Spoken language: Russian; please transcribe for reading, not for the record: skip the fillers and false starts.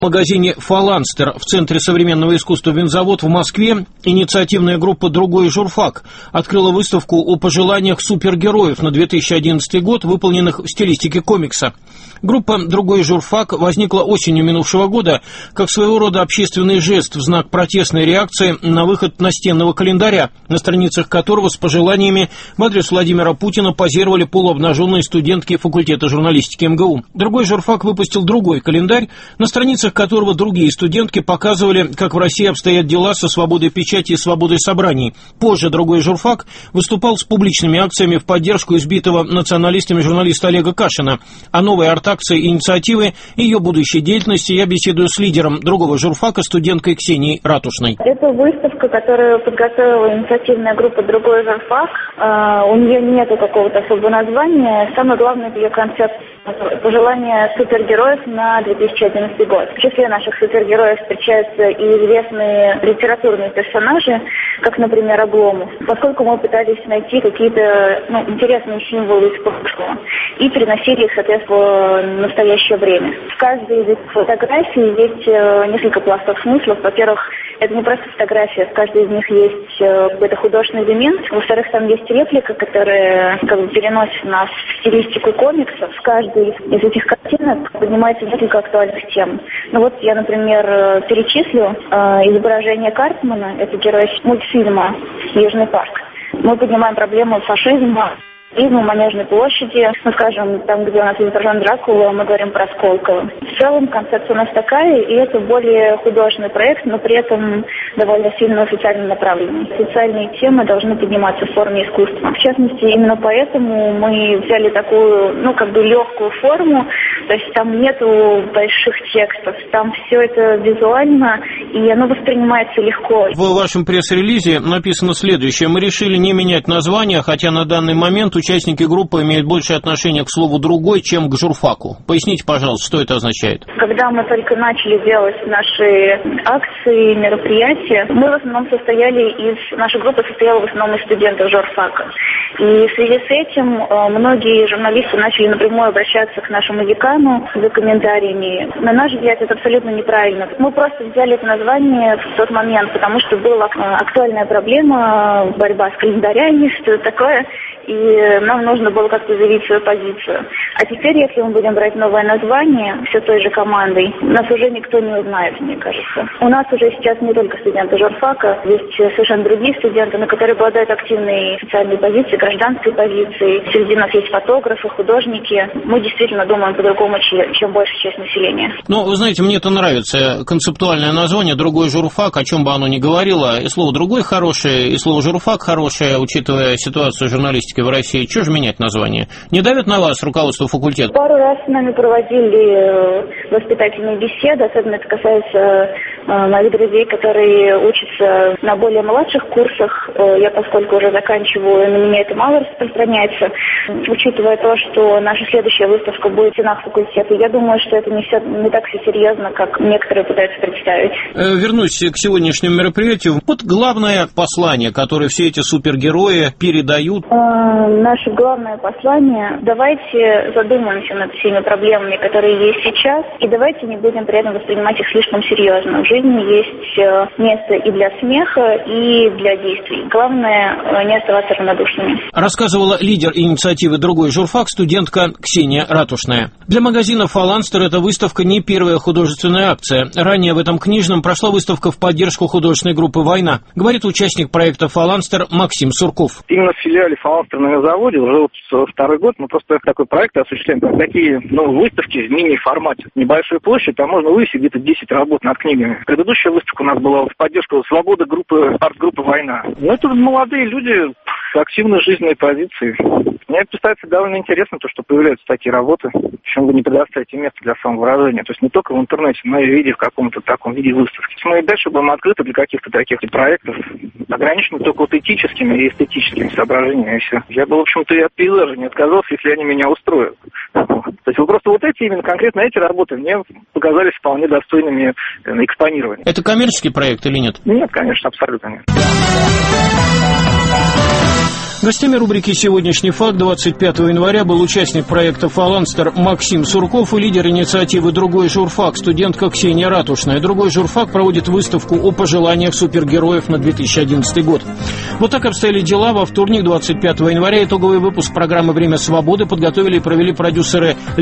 В магазине «Фаланстер» в Центре современного искусства «Винзавод» в Москве инициативная группа «Другой журфак» открыла выставку о пожеланиях супергероев на 2011 год, выполненных в стилистике комикса. Группа «Другой журфак» возникла осенью минувшего года как своего рода общественный жест в знак протестной реакции на выход настенного календаря, на страницах которого с пожеланиями в адрес Владимира Путина позировали полуобнаженные студентки факультета журналистики МГУ. «Другой журфак» выпустил другой календарь, на страницах которого другие студентки показывали, как в России обстоят дела со свободой печати и свободой собраний. Позже «Другой журфак» выступал с публичными акциями в поддержку избитого националистами журналиста Олега Кашина. О новой арт-акции инициативы и ее будущей деятельности я беседую с лидером «Другого журфака», студенткой Ксенией Ратушной. Это выставка, которую подготовила инициативная группа «Другой журфак». У нее нету какого-то особого названия. Самое главное, ее концепт пожелания супергероев на 2011 год. В числе наших супергероев встречаются и известные литературные персонажи, как, например, Обломов, поскольку мы пытались найти какие-то интересные символы из прошлого и переносили их, соответственно, в настоящее время. В каждой из этих фотографий есть несколько пластов смыслов. Во-первых, это не просто фотография, в каждой из них есть какой-то художественный элемент. Во-вторых, там есть реплика, которая переносит нас в стилистику комиксов. В каждой из этих картинок поднимается несколько актуальных тем. Я, например, перечислю изображение Картмана, это герой мультфильма «Южный парк». Мы поднимаем проблему фашизма, Манежной площади, там, где у нас изображен Дракула, мы говорим про Сколково. В целом концепция у нас такая, и это более художественный проект, но при этом довольно сильно социально направленный. Социальные темы должны подниматься в форме искусства. В частности, именно поэтому мы взяли такую, легкую форму, то есть там нету больших текстов, там все это визуально, и оно воспринимается легко. В вашем пресс-релизе написано следующее: мы решили не менять название, хотя на данный момент участники группы имеют большее отношение к слову «другой», чем к журфаку. Поясните, пожалуйста, что это означает? Когда мы только начали делать наши акции, мероприятия, наша группа состояла в основном из студентов журфака. И в связи с этим многие журналисты начали напрямую обращаться к нашему декану за комментариями. На наш взгляд, это абсолютно неправильно. Мы просто взяли это название в тот момент, потому что была актуальная проблема, борьба с календарями, что это такое, и нам нужно было как-то заявить свою позицию. А теперь, если мы будем брать новое название все той же командой, нас уже никто не узнает, мне кажется. У нас уже сейчас не только студенты журфака, есть совершенно другие студенты, которые обладают активной социальной позицией, гражданской позицией. Среди нас есть фотографы, художники. Мы действительно думаем по-другому, чем большая часть населения. Вы знаете, мне это нравится. Концептуальное название «Другой журфак», о чем бы оно ни говорило. И слово «другой» хорошее, и слово «журфак» хорошее, учитывая ситуацию журналистики в России. Чего же менять название? Не давит на вас руководство факультета? Пару раз с нами проводили воспитательные беседы, особенно это касается моих друзей, которые учатся на более младших курсах. Я, поскольку уже заканчиваю, на меня это мало распространяется. Учитывая то, что наша следующая выставка будет в стенах факультета, я думаю, что это не так все серьезно, как некоторые пытаются представить. Вернусь к сегодняшнему мероприятию. Главное послание, которое все эти супергерои передают. Наше главное послание: давайте задумаемся над всеми проблемами, которые есть сейчас, и давайте не будем при этом воспринимать их слишком серьезно. В жизни есть место и для смеха, и для действий. Главное не оставаться равнодушными. Рассказывала лидер инициативы «Другой журфак» студентка Ксения Ратушная. Для магазина «Фаланстер» эта выставка не первая художественная акция. Ранее в этом книжном прошла выставка в поддержку художественной группы «Война», говорит участник проекта «Фаланстер» Максим Сурков. Именно в филиале «Фаланстер» на заводе уже второй год мы просто такой проект осуществляем, такие выставки в мини-формате. Небольшую площадь, там можно вывесить где-то 10 работ над книгами. Предыдущая выставка у нас была в поддержку «Свобода» арт-группы «Война». Это молодые люди с активной жизненной позицией. Мне представляется довольно интересно то, что появляются такие работы, причем вы не предоставите место для самовыражения. То есть не только в интернете, но и в виде, в каком-то таком виде выставки. Мы и дальше будем открыты для каких-то таких проектов, ограничены только этическими и эстетическими соображениями, и все. Я бы, в общем-то, и от пейзажа не отказался, если они меня устроят. То есть просто именно конкретно эти работы мне показались вполне достойными экспонирования. Это коммерческий проект или нет? Нет, конечно, абсолютно нет. Гостями рубрики «Сегодняшний факт» 25 января был участник проекта «Фаланстер» Максим Сурков и лидер инициативы «Другой журфак» студентка Ксения Ратушная. «Другой журфак» проводит выставку о пожеланиях супергероев на 2011 год. Вот так обстояли дела. Во вторник, 25 января, итоговый выпуск программы «Время свободы» подготовили и провели продюсеры